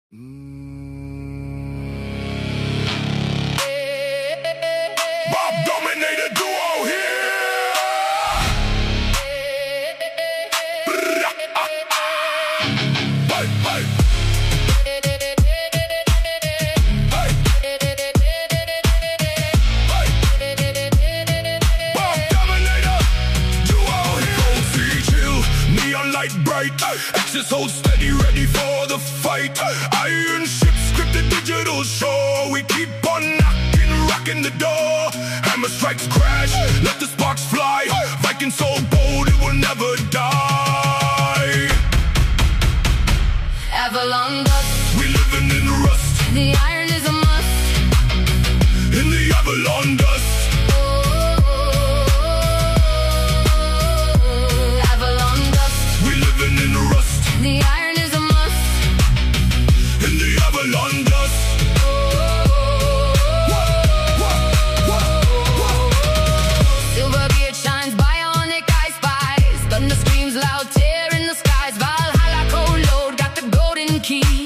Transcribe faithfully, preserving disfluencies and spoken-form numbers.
Bob Dominator Duo here. Hey, hey. Light bright, X's hold steady, ready for the fight. Iron ship, scripted digital show. We keep on knocking, rocking the door. Hammer strikes crash, let the sparks fly. Viking so bold, it will never die. Avalon dust, we living in rust. The iron is a must. In the Avalon dust. The iron is a must. In the Avalon dust. Silver beard shines, bionic I spies. Thunder screams loud, tear in the skies. Valhalla cold load, got the golden key.